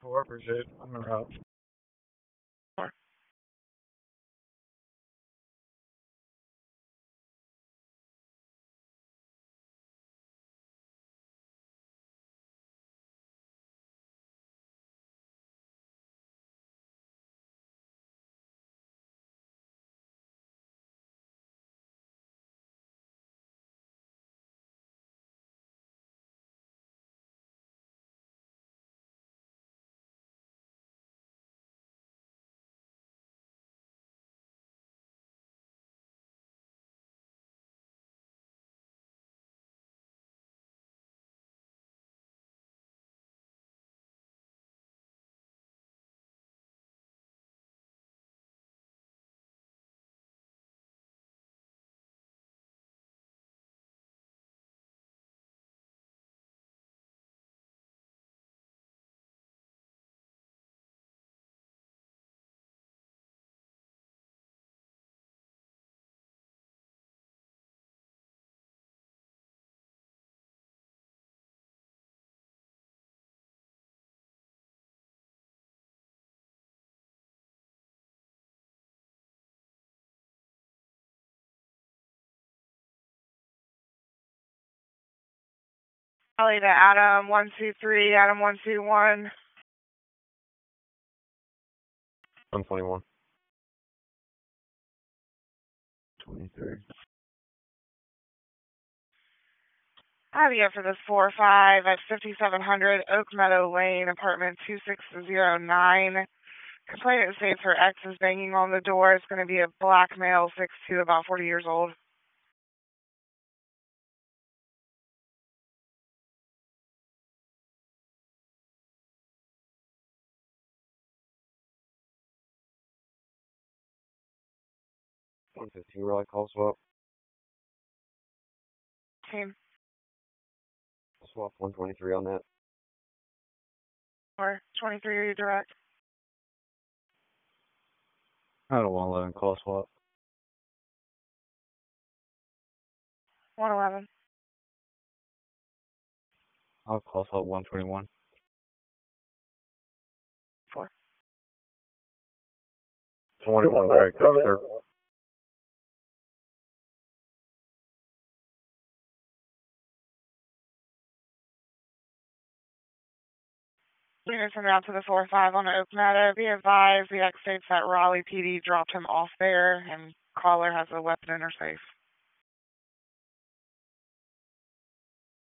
4, appreciate it. I'm en route. Probably to Adam 123, Adam 121. 121. 23. I have you for this 4-5 at 5700 Oak Meadow Lane, apartment 2609. Complainant states her ex is banging on the door. It's going to be a black male, 6'2", about 40 years old. $115 Raleigh call swap. Team. Swap 123 on that. Or 23 direct. I don't want 11 call swap. 111. I'll call swap 121. 4. 21, all right, good, sir. Units en route to the 4-5 on Oak Meadow. Be advised, the ex states that Raleigh PD dropped him off there, and caller has a weapon in her safe.